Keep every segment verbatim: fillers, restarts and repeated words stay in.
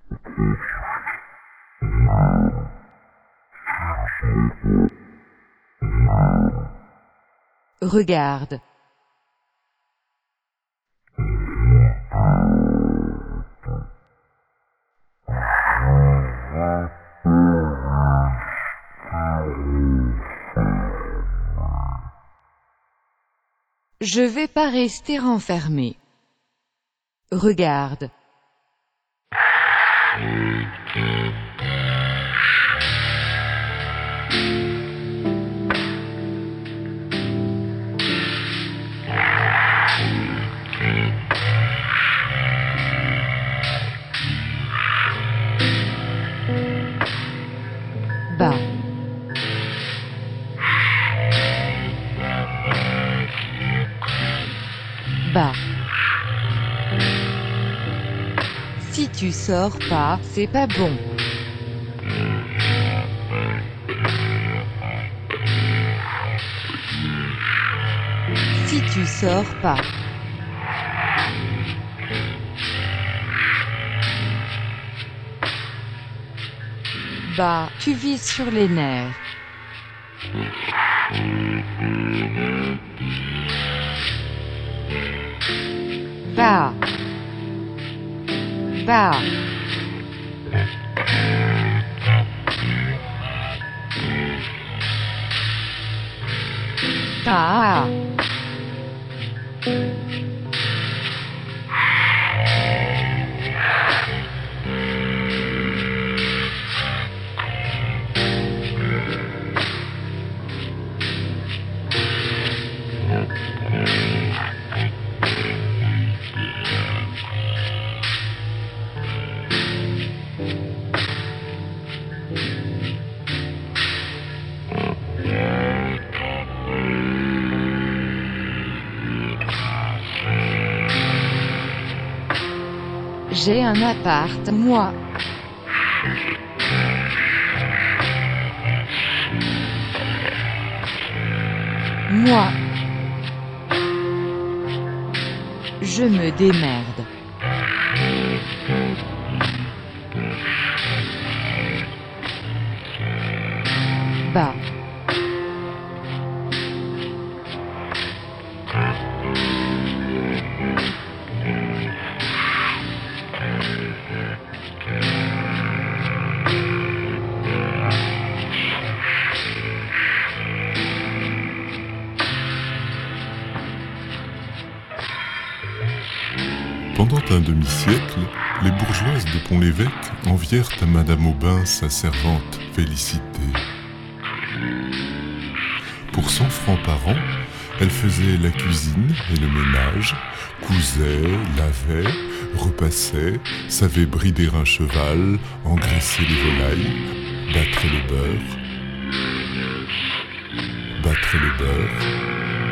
Regarde. Je vais pas rester enfermé. Regarde. Bas. Bas. Si tu sors pas, c'est pas bon. Si tu sors pas. Bah, tu vis sur les nerfs. Va. Va. Ta. J'ai un appart, moi. Moi. Je me démerde. Bah. Pendant un demi-siècle, les bourgeoises de Pont-l'Évêque envièrent à Madame Aubin sa servante Félicité. Pour cent francs par an, elle faisait la cuisine et le ménage, cousait, lavait, repassait, savait brider un cheval, engraisser les volailles, battre le beurre, battre le beurre.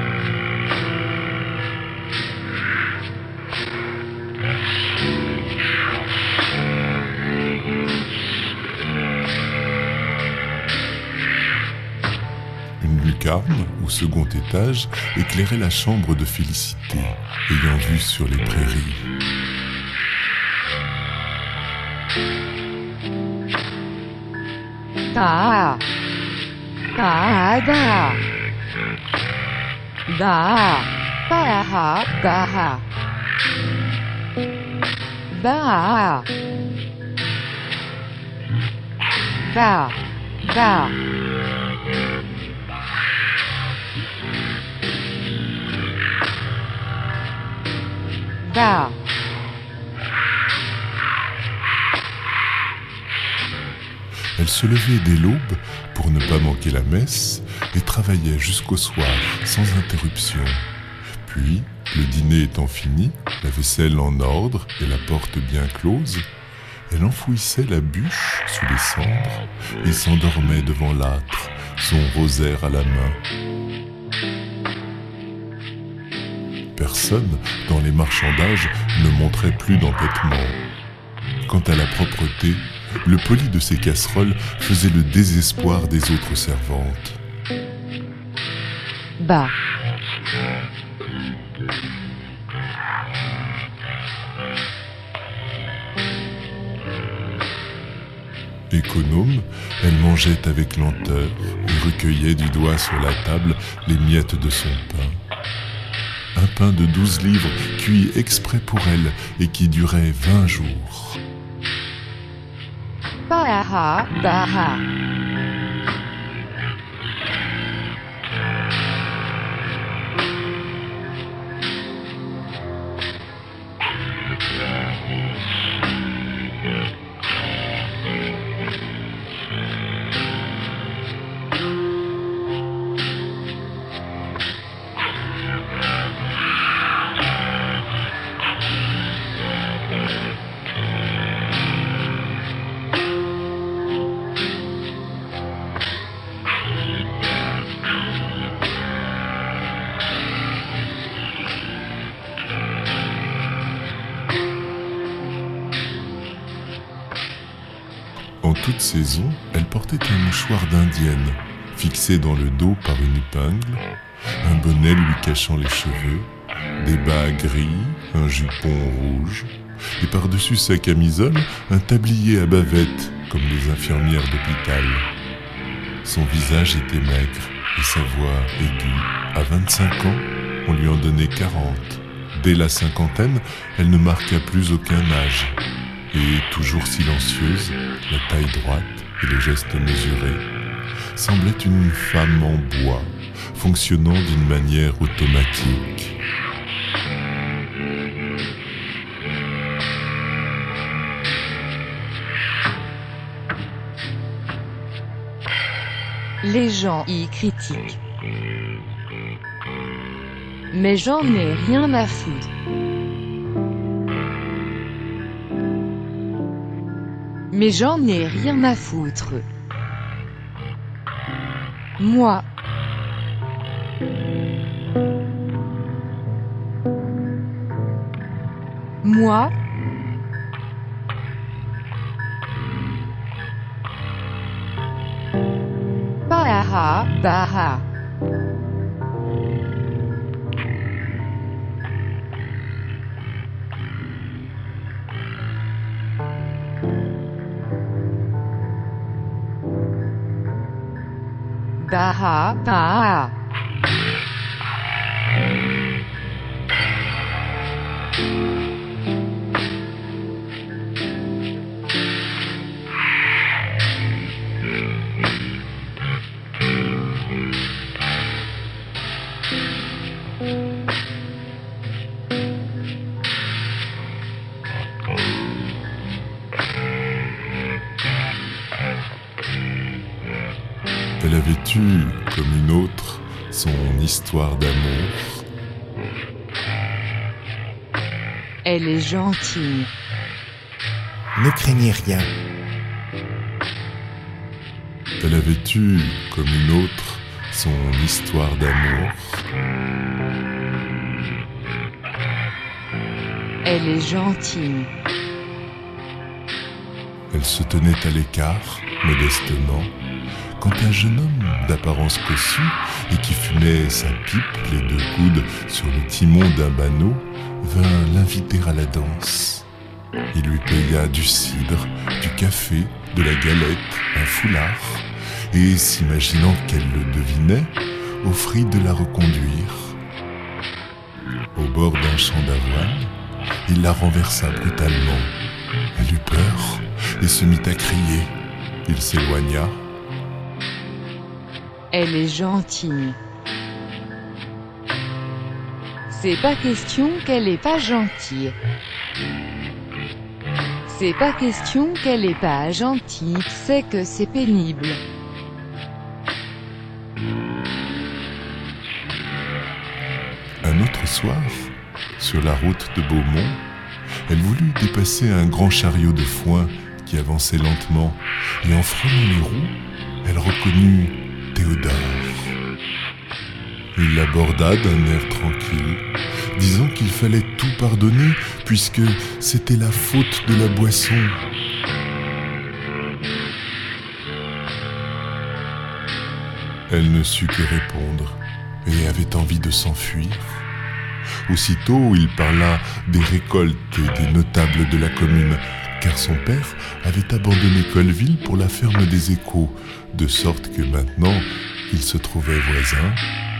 Une lucarne, au second étage, éclairait la chambre de Félicité, ayant vue sur les prairies. Ta. Ta da. Da. Ba ha da ha. Ba. Ba. Ba. Va. Elle se levait dès l'aube pour ne pas manquer la messe et travaillait jusqu'au soir sans interruption. Puis, le dîner étant fini, la vaisselle en ordre et la porte bien close, elle enfouissait la bûche sous les cendres et s'endormait devant l'âtre, son rosaire à la main. Personne, dans les marchandages, ne montrait plus d'entêtement. Quant à la propreté, le poli de ses casseroles faisait le désespoir des autres servantes. Bah. Économe, elle mangeait avec lenteur et recueillait du doigt sur la table les miettes de son pain. Un pain de douze livres cuit exprès pour elle et qui durait vingt jours. Baha, baha. En toute saison, elle portait un mouchoir d'indienne, fixé dans le dos par une épingle, un bonnet lui cachant les cheveux, des bas gris, un jupon rouge, et par-dessus sa camisole, un tablier à bavette, comme les infirmières d'hôpital. Son visage était maigre, et sa voix aiguë. À vingt-cinq ans, on lui en donnait quarante. Dès la cinquantaine, elle ne marqua plus aucun âge. Et toujours silencieuse, la taille droite et les gestes mesurés, semblait une femme en bois, fonctionnant d'une manière automatique. Les gens y critiquent. Mais j'en ai rien à foutre. Mais j'en ai rien à foutre. Moi. Moi. Baha, baha. Baha, baha. Elle avait eu, comme une autre, son histoire d'amour. Elle est gentille. Ne craignez rien. Elle avait eu, comme une autre, son histoire d'amour. Elle est gentille. Elle se tenait à l'écart, modestement, quand un jeune homme d'apparence cossue et qui fumait sa pipe, les deux coudes sur le timon d'un banneau, vint l'inviter à la danse. Il lui paya du cidre, du café, de la galette, un foulard, et, s'imaginant qu'elle le devinait, offrit de la reconduire. Au bord d'un champ d'avoine, il la renversa brutalement. Elle eut peur et se mit à crier. Il s'éloigna. Elle est gentille. C'est pas question qu'elle est pas gentille. C'est pas question qu'elle est pas gentille, c'est que c'est pénible. Un autre soir, sur la route de Beaumont, elle voulut dépasser un grand chariot de foin qui avançait lentement, et en frôlant les roues, elle reconnut Théodore. Il l'aborda d'un air tranquille, disant qu'il fallait tout pardonner puisque c'était la faute de la boisson. Elle ne sut que répondre et avait envie de s'enfuir. Aussitôt, il parla des récoltes et des notables de la commune, car son père avait abandonné Colleville pour la ferme des Échos, de sorte que maintenant, ils se trouvaient voisins.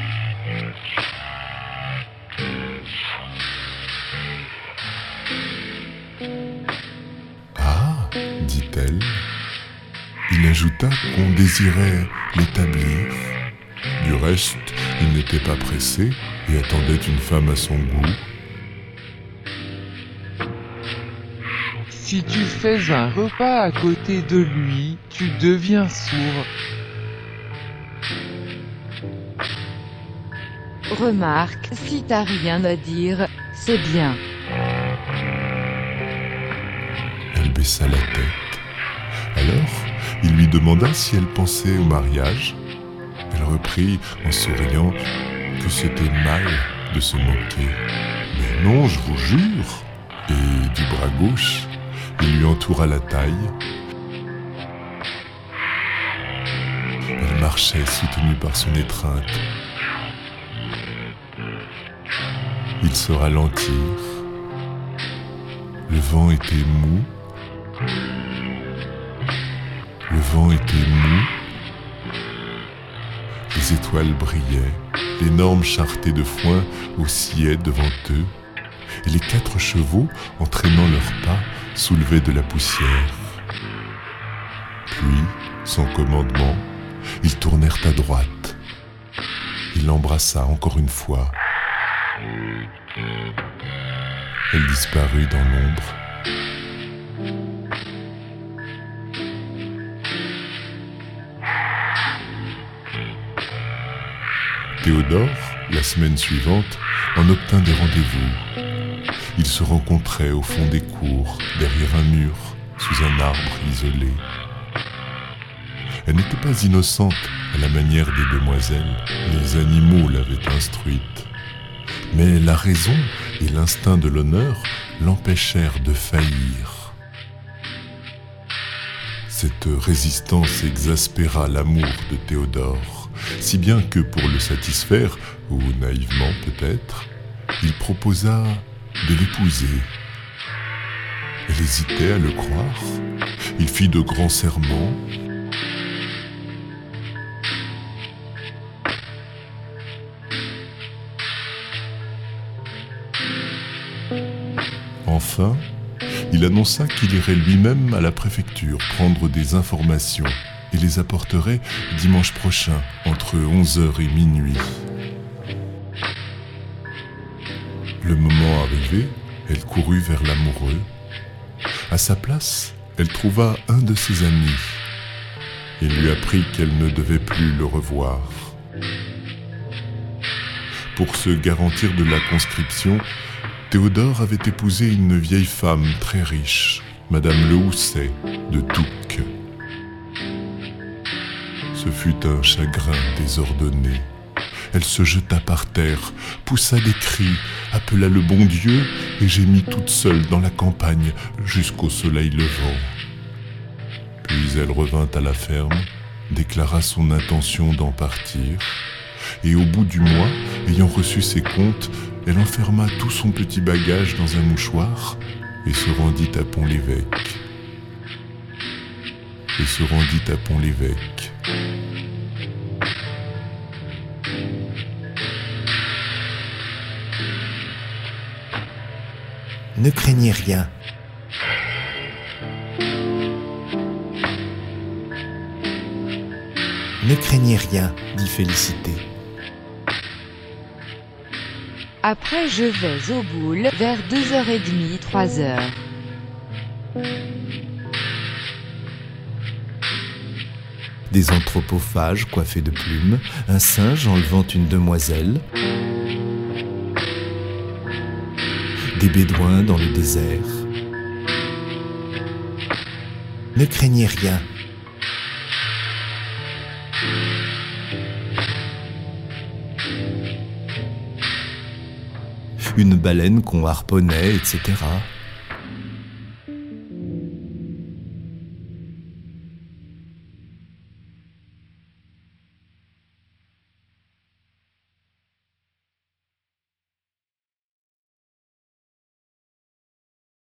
Ah, dit-elle. Il ajouta qu'on désirait l'établir. Du reste, il n'était pas pressé et attendait une femme à son goût. Si tu fais un repas à côté de lui, tu deviens sourd. Remarque, si t'as rien à dire, c'est bien. Elle baissa la tête. Alors, il lui demanda si elle pensait au mariage. Elle reprit en souriant que c'était mal de se moquer. « Mais non, je vous jure !» Et du bras gauche, il lui entoura la taille. Elle marchait soutenue par son étreinte. Ils se ralentirent. Le vent était mou. Le vent était mou. Les étoiles brillaient. L'énorme charretée de foin oscillait devant eux. Et les quatre chevaux, entraînant leurs pas, soulevaient de la poussière. Puis, sans commandement, ils tournèrent à droite. Il l'embrassa encore une fois. Elle disparut dans l'ombre. Théodore, la semaine suivante, en obtint des rendez-vous. Ils se rencontraient au fond des cours, derrière un mur, sous un arbre isolé. Elle n'était pas innocente à la manière des demoiselles. Les animaux l'avaient instruite. Mais la raison et l'instinct de l'honneur l'empêchèrent de faillir. Cette résistance exaspéra l'amour de Théodore, si bien que pour le satisfaire, ou naïvement peut-être, il proposa de l'épouser. Elle hésitait à le croire. Il fit de grands serments. Enfin, il annonça qu'il irait lui-même à la préfecture prendre des informations et les apporterait dimanche prochain, entre onze heures et minuit. Le moment arrivé, elle courut vers l'amoureux. À sa place, elle trouva un de ses amis et lui apprit qu'elle ne devait plus le revoir. Pour se garantir de la conscription, Théodore avait épousé une vieille femme très riche, Madame Le Housset de Touques. Ce fut un chagrin désordonné. Elle se jeta par terre, poussa des cris, appela le bon Dieu et gémit toute seule dans la campagne jusqu'au soleil levant. Puis elle revint à la ferme, déclara son intention d'en partir, et au bout du mois, ayant reçu ses comptes, elle enferma tout son petit bagage dans un mouchoir et se rendit à Pont-l'Évêque. Et se rendit à Pont-l'Évêque. Ne craignez rien. Ne craignez rien, dit Félicité. Après je vais au boule vers deux heures trente, trois heures. Des anthropophages coiffés de plumes, un singe enlevant une demoiselle, des bédouins dans le désert. Ne craignez rien. Une baleine qu'on harponnait, et cetera.